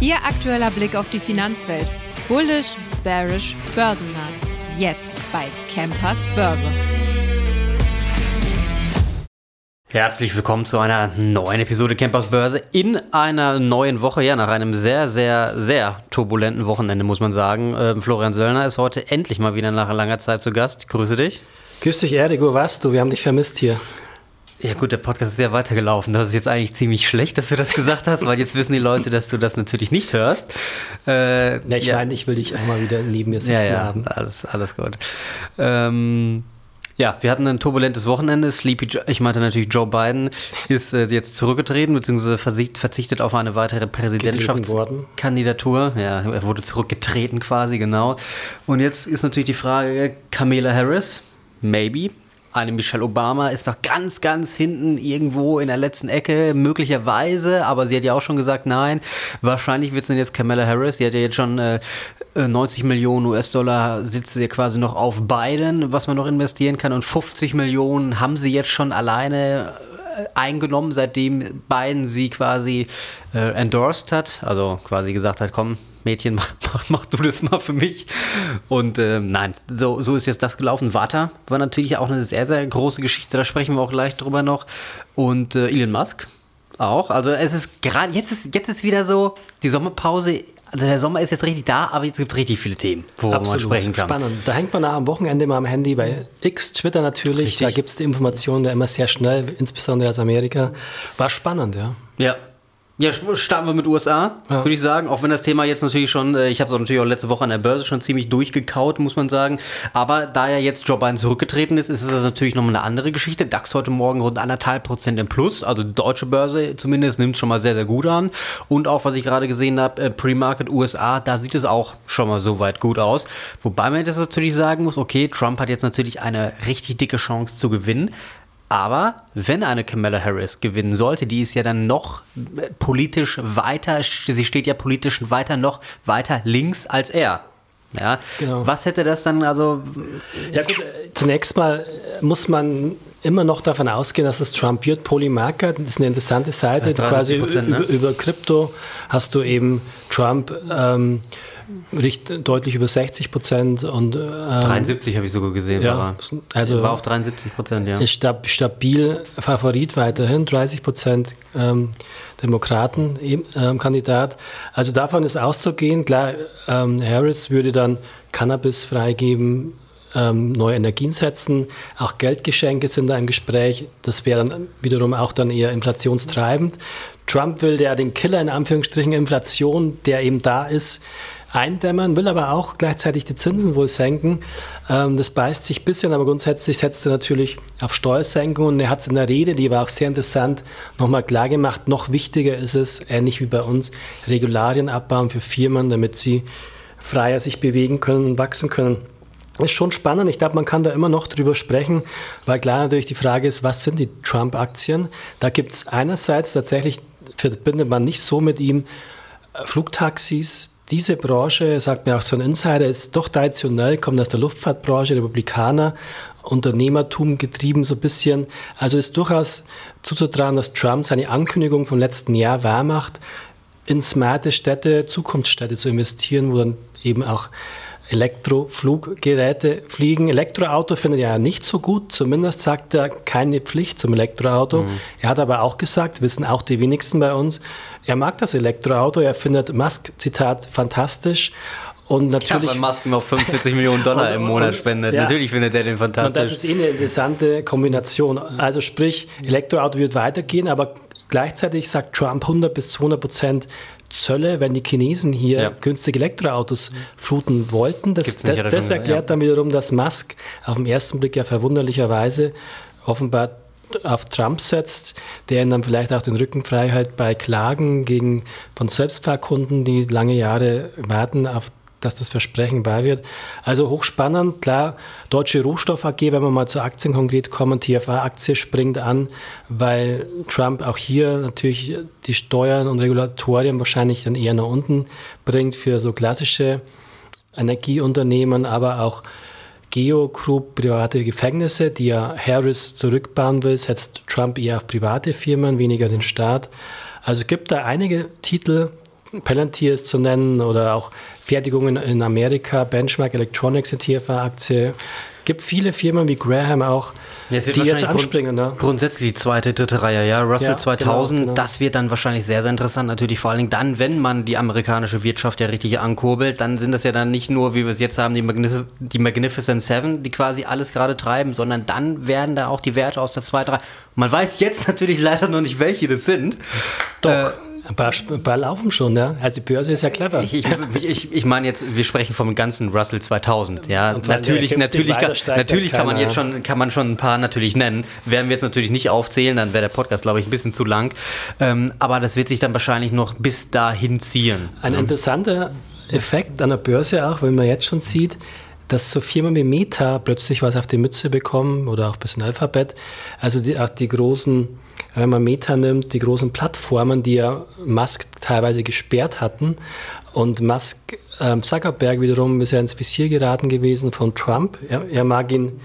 Ihr aktueller Blick auf die Finanzwelt. Bullish, bearish, börsennah. Jetzt bei Campers Börse. Herzlich willkommen zu einer neuen Episode Campers Börse in einer neuen Woche. Ja, nach einem sehr, sehr, sehr turbulenten Wochenende, muss man sagen. Florian Söllner ist heute endlich mal wieder nach langer Zeit zu Gast. Ich grüße dich. Grüß dich, Erik. Wo warst du? Wir haben dich vermisst hier. Ja gut, der Podcast ist sehr weitergelaufen. Das ist jetzt eigentlich ziemlich schlecht, dass du das gesagt hast, weil jetzt wissen die Leute, dass du das natürlich nicht hörst. Meine, ich will dich auch mal wieder neben mir sitzen haben. Alles gut. Ja, wir hatten ein turbulentes Wochenende. Ich meinte natürlich Joe Biden ist jetzt zurückgetreten, beziehungsweise verzichtet auf eine weitere Präsidentschaftskandidatur. Ja, er wurde zurückgetreten quasi, genau. Und jetzt ist natürlich die Frage, Kamala Harris, maybe. Eine Michelle Obama ist noch ganz, ganz hinten irgendwo in der letzten Ecke, möglicherweise, aber sie hat ja auch schon gesagt, nein, wahrscheinlich wird es dann jetzt Kamala Harris, sie hat ja jetzt schon 90 Millionen US-Dollar sitzt sie quasi noch auf Biden, was man noch investieren kann, und 50 Millionen haben sie jetzt schon alleine eingenommen, seitdem Biden sie quasi endorsed hat, also quasi gesagt hat, komm, Mädchen, mach du das mal für mich. Und nein, so ist jetzt das gelaufen. Warta war natürlich auch eine sehr, sehr große Geschichte, da sprechen wir auch gleich drüber noch. Und Elon Musk auch. Also es ist gerade, jetzt ist wieder so, die Sommerpause, also der Sommer ist jetzt richtig da, aber jetzt gibt es richtig viele Themen, worüber man sprechen kann. Spannend. Da hängt man nach am Wochenende mal am Handy bei X, Twitter natürlich. Richtig. Da gibt es die Informationen ja immer sehr schnell, insbesondere aus Amerika. War spannend, ja. Ja. Ja, starten wir mit USA, würde ich sagen. Auch wenn das Thema jetzt natürlich schon, ich habe es auch natürlich auch letzte Woche an der Börse schon ziemlich durchgekaut, muss man sagen. Aber da ja jetzt Joe Biden zurückgetreten ist, ist es natürlich nochmal eine andere Geschichte. DAX heute Morgen rund 1,5% im Plus. Also die deutsche Börse zumindest nimmt schon mal sehr, sehr gut an. Und auch, was ich gerade gesehen habe, Pre-Market USA, da sieht es auch schon mal so weit gut aus. Wobei man jetzt natürlich sagen muss, okay, Trump hat jetzt natürlich eine richtig dicke Chance zu gewinnen. Aber wenn eine Kamala Harris gewinnen sollte, die ist ja dann noch politisch weiter, sie steht ja politisch noch weiter links als er. Ja, genau. Was hätte das dann also... Ja gut, zunächst mal muss man immer noch davon ausgehen, dass es Trump wird. Polymarket, das ist eine interessante Seite, quasi über Krypto hast du eben Trump deutlich über 60% und 73 habe ich sogar gesehen, ja, also war auf 73%, ja. Ist stabil Favorit weiterhin, 30% Demokraten-Kandidat. Also davon ist auszugehen. Klar, Harris würde dann Cannabis freigeben, neue Energien setzen, auch Geldgeschenke sind da im Gespräch. Das wäre dann wiederum auch dann eher inflationstreibend. Trump will ja den Killer in Anführungsstrichen Inflation, der eben da ist, eindämmern, will aber auch gleichzeitig die Zinsen wohl senken. Das beißt sich ein bisschen, aber grundsätzlich setzt er natürlich auf Steuersenkung und er hat es in der Rede, die war auch sehr interessant, nochmal klar gemacht. Noch wichtiger ist es, ähnlich wie bei uns, Regularien abbauen für Firmen, damit sie freier sich bewegen können und wachsen können. Das ist schon spannend. Ich glaube, man kann da immer noch drüber sprechen, weil klar natürlich die Frage ist, was sind die Trump-Aktien? Da gibt es einerseits tatsächlich, verbindet man nicht so mit ihm, Flugtaxis. Diese Branche, sagt mir auch so ein Insider, ist doch traditionell, kommt aus der Luftfahrtbranche, Republikaner, Unternehmertum getrieben so ein bisschen. Also ist durchaus zuzutrauen, dass Trump seine Ankündigung vom letzten Jahr wahr macht, in smarte Städte, Zukunftsstädte zu investieren, wo dann eben auch Elektrofluggeräte fliegen. Elektroauto findet er ja nicht so gut, zumindest sagt er keine Pflicht zum Elektroauto. Er hat aber auch gesagt, wissen auch die wenigsten bei uns, er mag das Elektroauto, er findet Musk, Zitat, fantastisch. Und natürlich, weil Musk noch 45 Millionen Dollar im Monat spendet. Ja. Natürlich findet er den fantastisch. Und das ist eine interessante Kombination. Also sprich, Elektroauto wird weitergehen, aber gleichzeitig sagt Trump 100-200% Zölle, wenn die Chinesen hier günstige Elektroautos fluten wollten. Das erklärt dann wiederum, dass Musk auf den ersten Blick ja verwunderlicherweise offenbar auf Trump setzt, der ihn dann vielleicht auch den Rücken frei hält bei Klagen von Selbstfahrkunden, die lange Jahre warten auf dass das Versprechen wahr wird. Also hochspannend, klar, Deutsche Rohstoff AG, wenn wir mal zu Aktien konkret kommen, TFA-Aktie springt an, weil Trump auch hier natürlich die Steuern und Regulatorien wahrscheinlich dann eher nach unten bringt für so klassische Energieunternehmen, aber auch Geo Group, private Gefängnisse, die ja Harris zurückbauen will, setzt Trump eher auf private Firmen, weniger den Staat. Also es gibt da einige Titel, Palantir ist zu nennen oder auch Fertigungen in Amerika, Benchmark Electronics, eine TFA-Aktie. Gibt viele Firmen wie Graham auch, die jetzt anspringen. Grundsätzlich die zweite, dritte Reihe, ja. Russell 2000, genau. Das wird dann wahrscheinlich sehr, sehr interessant. Natürlich vor allen Dingen dann, wenn man die amerikanische Wirtschaft ja richtig ankurbelt, dann sind das ja dann nicht nur, wie wir es jetzt haben, die Magnificent Seven, die quasi alles gerade treiben, sondern dann werden da auch die Werte aus der zweiten Reihe. Man weiß jetzt natürlich leider noch nicht, welche das sind. Doch. Ein paar laufen schon, ja. Also die Börse ist ja clever. Ich meine jetzt, wir sprechen vom ganzen Russell 2000, ja. Natürlich kann man schon ein paar natürlich nennen. Werden wir jetzt natürlich nicht aufzählen, dann wäre der Podcast, glaube ich, ein bisschen zu lang. Aber das wird sich dann wahrscheinlich noch bis dahin ziehen. Ein interessanter Effekt an der Börse auch, wenn man jetzt schon sieht, dass so Firmen wie Meta plötzlich was auf die Mütze bekommen oder auch ein bisschen Alphabet. Also auch die großen, wenn man Meta nimmt, die großen Plattformen, die ja Musk teilweise gesperrt hatten. Und Zuckerberg wiederum ist ja ins Visier geraten gewesen von Trump. Er mag ihn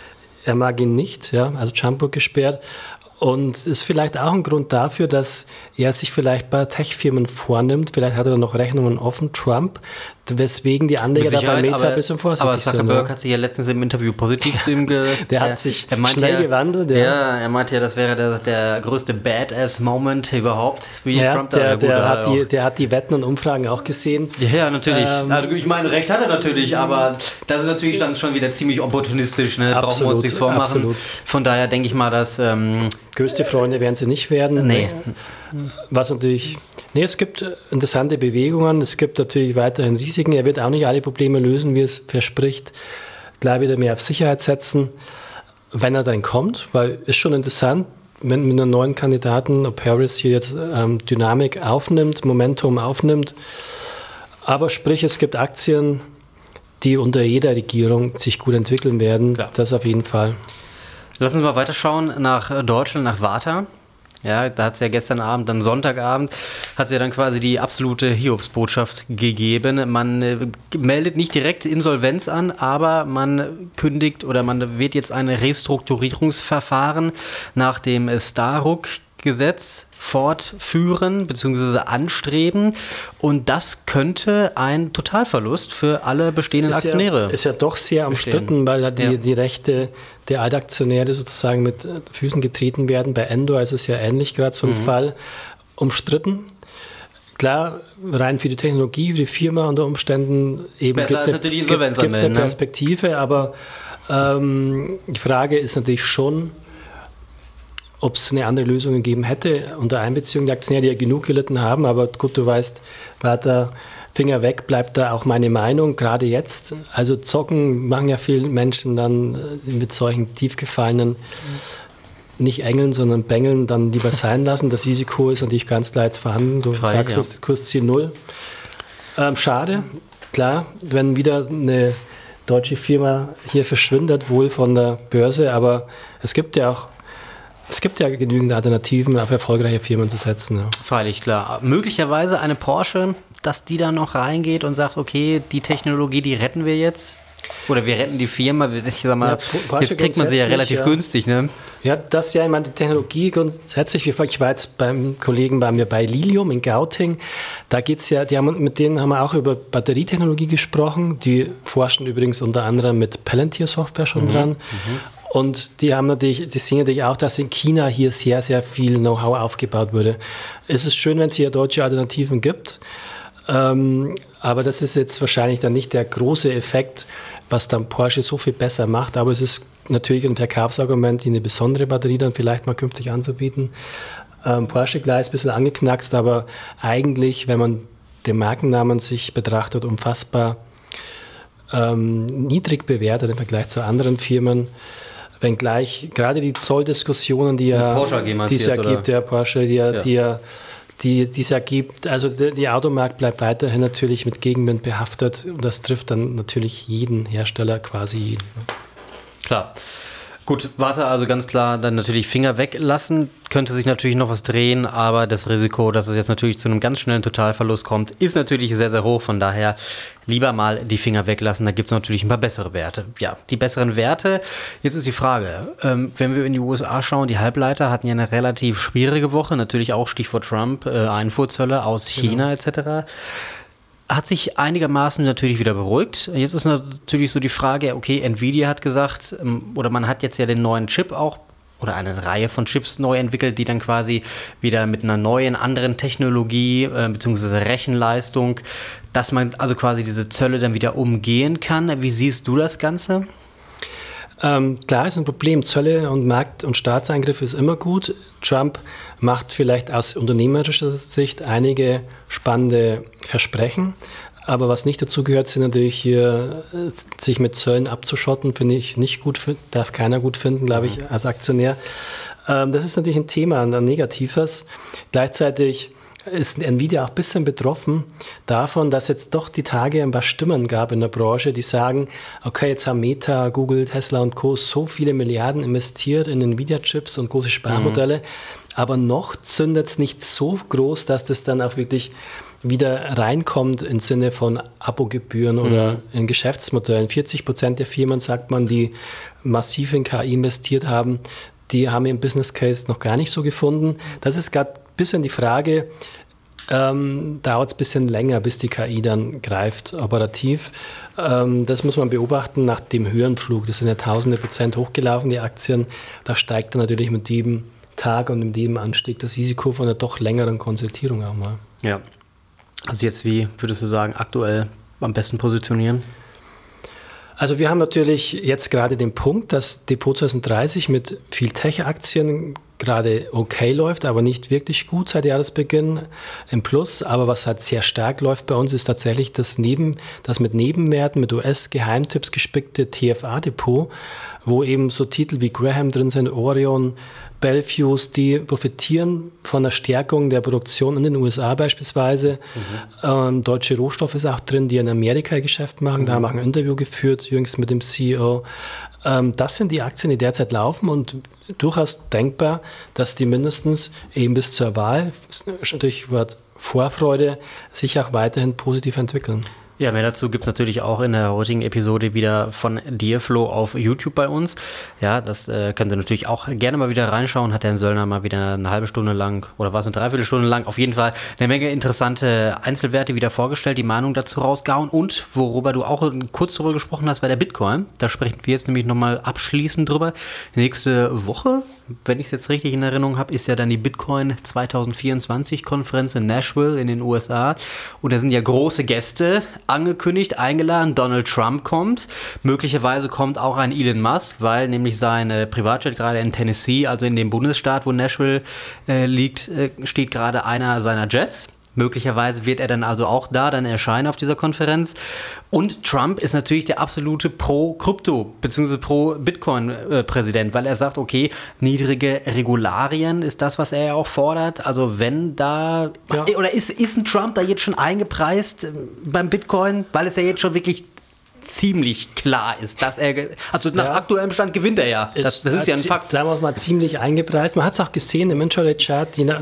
nicht, ja, also Trump wird gesperrt. Und ist vielleicht auch ein Grund dafür, dass er sich vielleicht bei Tech-Firmen vornimmt. Vielleicht hat er dann noch Rechnungen offen, Trump, weswegen die Anleger da bei Meta ein bisschen vorsichtig sind. Aber Zuckerberg hat sich ja letztens im Interview positiv zu ihm Der hat sich schnell gewandelt. Ja, er meinte ja, das wäre der größte Badass-Moment überhaupt, wie Trump da. Der hat die Wetten und Umfragen auch gesehen. Ja, natürlich. Also ich meine, recht hat er natürlich, aber das ist natürlich dann schon wieder ziemlich opportunistisch. Ne? Brauchen wir uns nichts vormachen. Absolut. Von daher denke ich mal, dass... größte Freunde werden sie nicht werden. Nee. Was natürlich... Nee, es gibt interessante Bewegungen, es gibt natürlich weiterhin Risiken. Er wird auch nicht alle Probleme lösen, wie es verspricht. Gleich wieder mehr auf Sicherheit setzen, wenn er dann kommt, weil es schon interessant, wenn mit einem neuen Kandidaten, ob Harris hier jetzt Dynamik aufnimmt, Momentum aufnimmt. Aber sprich, es gibt Aktien, die unter jeder Regierung sich gut entwickeln werden. Klar. Das auf jeden Fall. Lass uns mal weiterschauen nach Deutschland, nach Warta. Ja, da hat es ja gestern Abend, dann Sonntagabend, hat es ja dann quasi die absolute Hiobsbotschaft gegeben. Man meldet nicht direkt Insolvenz an, aber man kündigt oder man wird jetzt ein Restrukturierungsverfahren nach dem Staruk-Gesetz fortführen bzw. anstreben, und das könnte ein Totalverlust für alle bestehenden Aktionäre. Ist ja doch sehr umstritten, weil die Rechte der Altaktionäre sozusagen mit Füßen getreten werden. Bei Endor ist es ja ähnlich, gerade so ein Fall, umstritten. Klar, rein für die Technologie, für die Firma unter Umständen eben gibt es eine Perspektive, aber die Frage ist natürlich schon, ob es eine andere Lösung gegeben hätte unter Einbeziehung der Aktionäre, die ja genug gelitten haben. Aber gut, du weißt, weiter Finger weg, bleibt da auch meine Meinung, gerade jetzt. Also zocken machen ja viele Menschen dann mit solchen tiefgefallenen, nicht Engeln, sondern Bengeln dann lieber sein lassen. Das Risiko ist natürlich ganz klar jetzt vorhanden. Du sagst, das Kursziel 0. Schade, klar, wenn wieder eine deutsche Firma hier verschwindet, wohl von der Börse, aber es gibt ja genügend Alternativen, auf erfolgreiche Firmen zu setzen. Ja. Freilich, klar. Möglicherweise eine Porsche, dass die da noch reingeht und sagt, okay, die Technologie, die retten wir jetzt. Oder wir retten die Firma. Ich sag mal, jetzt kriegt man sie ja relativ günstig, ne? Ja, das ja, ich meine, die Technologie grundsätzlich, ich war jetzt beim Kollegen bei mir bei Lilium in Gauting, da geht's ja, mit denen haben wir auch über Batterietechnologie gesprochen, die forschen übrigens unter anderem mit Palantir-Software schon dran. Und die sehen natürlich auch, dass in China hier sehr, sehr viel Know-how aufgebaut wurde. Es ist schön, wenn es hier deutsche Alternativen gibt, aber das ist jetzt wahrscheinlich dann nicht der große Effekt, was dann Porsche so viel besser macht. Aber es ist natürlich ein Verkaufsargument, eine besondere Batterie dann vielleicht mal künftig anzubieten. Porsche gleich ist ein bisschen angeknackst, aber eigentlich, wenn man den Markennamen sich betrachtet, unfassbar niedrig bewertet im Vergleich zu anderen Firmen. Wenngleich gerade die Zolldiskussionen, die es ja gibt, der Porsche, die es ja gibt, also der Automarkt bleibt weiterhin natürlich mit Gegenwind behaftet und das trifft dann natürlich jeden Hersteller, quasi jeden. Klar. Gut, warte, also ganz klar, dann natürlich Finger weglassen, könnte sich natürlich noch was drehen, aber das Risiko, dass es jetzt natürlich zu einem ganz schnellen Totalverlust kommt, ist natürlich sehr, sehr hoch, von daher lieber mal die Finger weglassen, da gibt es natürlich ein paar bessere Werte. Ja, die besseren Werte, jetzt ist die Frage, wenn wir in die USA schauen, die Halbleiter hatten ja eine relativ schwierige Woche, natürlich auch Stichwort Trump, Einfuhrzölle aus China etc., hat sich einigermaßen natürlich wieder beruhigt. Jetzt ist natürlich so die Frage, okay, Nvidia hat gesagt, oder man hat jetzt ja den neuen Chip auch, oder eine Reihe von Chips neu entwickelt, die dann quasi wieder mit einer neuen, anderen Technologie, beziehungsweise Rechenleistung, dass man also quasi diese Zölle dann wieder umgehen kann. Wie siehst du das Ganze? Klar ist ein Problem. Zölle und Markt- und Staatseingriffe ist immer gut. Trump macht vielleicht aus unternehmerischer Sicht einige spannende Versprechen. Aber was nicht dazu gehört, sind natürlich hier, sich mit Zöllen abzuschotten, finde ich nicht gut, darf keiner gut finden, glaube ich, als Aktionär. Das ist natürlich ein Thema, ein negatives. Gleichzeitig ist Nvidia auch ein bisschen betroffen davon, dass jetzt doch die Tage ein paar Stimmen gab in der Branche, die sagen, okay, jetzt haben Meta, Google, Tesla und Co. so viele Milliarden investiert in Nvidia-Chips und große Sparmodelle, aber noch zündet es nicht so groß, dass das dann auch wirklich wieder reinkommt im Sinne von Abogebühren oder in Geschäftsmodellen. 40% der Firmen, sagt man, die massiv in KI investiert haben, die haben ihren Business Case noch gar nicht so gefunden. Das ist gerade ein bisschen die Frage, dauert es ein bisschen länger, bis die KI dann greift operativ. Das muss man beobachten nach dem Höhenflug. Das sind ja tausende Prozent hochgelaufen, die Aktien. Da steigt dann natürlich mit jedem Tag und mit jedem Anstieg das Risiko von einer doch längeren Konsolidierung auch mal. Ja. Also jetzt, wie würdest du sagen, aktuell am besten positionieren? Also wir haben natürlich jetzt gerade den Punkt, dass Depot 2030 mit viel Tech-Aktien gerade okay läuft, aber nicht wirklich gut seit Jahresbeginn im Plus. Aber was halt sehr stark läuft bei uns, ist tatsächlich das mit Nebenwerten, mit US-Geheimtipps gespickte TFA-Depot, wo eben so Titel wie Graham drin sind, Orion, Bel Fuse, die profitieren von der Stärkung der Produktion in den USA beispielsweise. Deutsche Rohstoff ist auch drin, die in Amerika Geschäft machen. Da haben wir ein Interview geführt, jüngst mit dem CEO. Das sind die Aktien, die derzeit laufen und durchaus denkbar, dass die mindestens eben bis zur Wahl, Stichwort Vorfreude, sich auch weiterhin positiv entwickeln. Ja, mehr dazu gibt es natürlich auch in der heutigen Episode wieder von dir, Flo, auf YouTube bei uns. Ja, das könnt ihr natürlich auch gerne mal wieder reinschauen. Hat der Söllner mal wieder eine halbe Stunde lang oder war es eine Dreiviertelstunde lang auf jeden Fall eine Menge interessante Einzelwerte wieder vorgestellt, die Meinung dazu rausgehauen und worüber du auch kurz drüber gesprochen hast bei der Bitcoin. Da sprechen wir jetzt nämlich nochmal abschließend drüber. Nächste Woche, wenn ich es jetzt richtig in Erinnerung habe, ist ja dann die Bitcoin 2024 Konferenz in Nashville in den USA und da sind ja große Gäste angekündigt, eingeladen. Donald Trump kommt. Möglicherweise kommt auch ein Elon Musk, weil nämlich sein Privatjet gerade in Tennessee, also in dem Bundesstaat, wo Nashville liegt, steht gerade einer seiner Jets. Möglicherweise wird er dann also auch da dann erscheinen auf dieser Konferenz. Und Trump ist natürlich der absolute Pro-Krypto- bzw. Pro-Bitcoin-Präsident, weil er sagt, okay, niedrige Regularien ist das, was er ja auch fordert. Also wenn da, oder ist ein Trump da jetzt schon eingepreist beim Bitcoin, weil es ja jetzt schon wirklich ziemlich klar ist, dass er, also nach aktuellem Stand gewinnt er ja. Das ist ja ein Fakt. Sagen wir mal ziemlich eingepreist. Man hat es auch gesehen im Intraday-Chart. Ich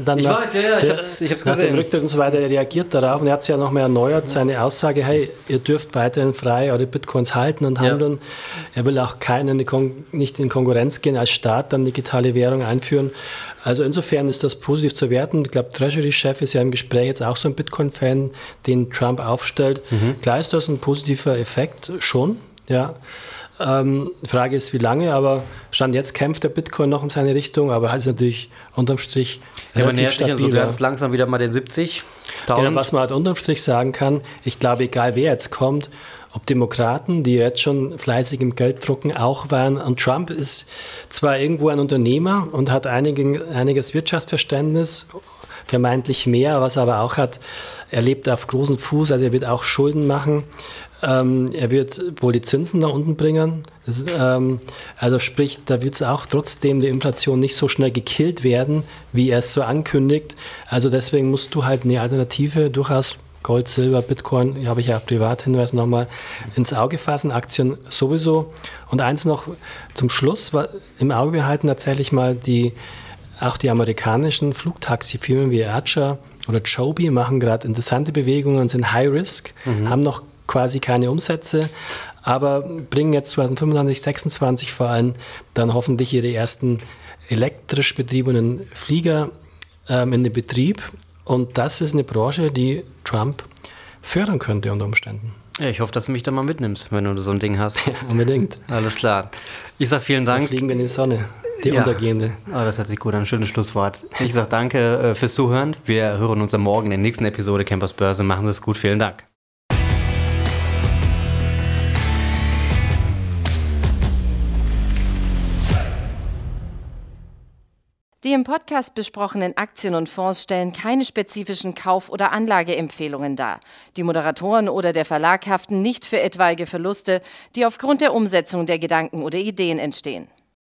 hab's gesehen. Nach dem Rücktritt und so weiter, er reagiert darauf und er hat es ja noch mehr erneuert, seine Aussage, hey, ihr dürft weiterhin frei eure Bitcoins halten und handeln. Er will auch nicht in Konkurrenz gehen, als Staat dann digitale Währung einführen. Also insofern ist das positiv zu werten. Ich glaube, Treasury-Chef ist ja im Gespräch jetzt auch so ein Bitcoin-Fan, den Trump aufstellt. Klar ist das ein positiver Effekt, schon. Ja. Die Frage ist, wie lange, aber Stand jetzt kämpft der Bitcoin noch in seine Richtung, aber halt ist natürlich unterm Strich relativ stabil. Also ganz langsam wieder mal den 70.000. Genau, was man halt unterm Strich sagen kann, ich glaube, egal wer jetzt kommt, ob Demokraten, die jetzt schon fleißig im Gelddrucken auch waren. Und Trump ist zwar irgendwo ein Unternehmer und hat einiges Wirtschaftsverständnis, vermeintlich mehr, was er aber auch hat, er lebt auf großem Fuß, also er wird auch Schulden machen. Er wird wohl die Zinsen nach unten bringen. Also sprich, da wird es auch trotzdem die Inflation nicht so schnell gekillt werden, wie er es so ankündigt. Also deswegen musst du halt eine Alternative durchaus Gold, Silber, Bitcoin, habe ich ja Privathinweis nochmal ins Auge fassen, Aktien sowieso. Und eins noch zum Schluss, im Auge behalten tatsächlich mal auch die amerikanischen Flugtaxifirmen wie Archer oder Joby machen gerade interessante Bewegungen, sind High Risk, haben noch quasi keine Umsätze, aber bringen jetzt 2025, 2026 vor allem dann hoffentlich ihre ersten elektrisch betriebenen Flieger in den Betrieb. Und das ist eine Branche, die Trump fördern könnte unter Umständen. Ja, ich hoffe, dass du mich da mal mitnimmst, wenn du so ein Ding hast. Ja, unbedingt. Alles klar. Ich sage vielen Dank. Da fliegen wir in die Sonne, die untergehende. Oh, das hört sich gut an, ein schönes Schlusswort. Ich sage danke fürs Zuhören. Wir hören uns am Morgen in der nächsten Episode Campers Börse. Machen Sie es gut, vielen Dank. Die im Podcast besprochenen Aktien und Fonds stellen keine spezifischen Kauf- oder Anlageempfehlungen dar. Die Moderatoren oder der Verlag haften nicht für etwaige Verluste, die aufgrund der Umsetzung der Gedanken oder Ideen entstehen.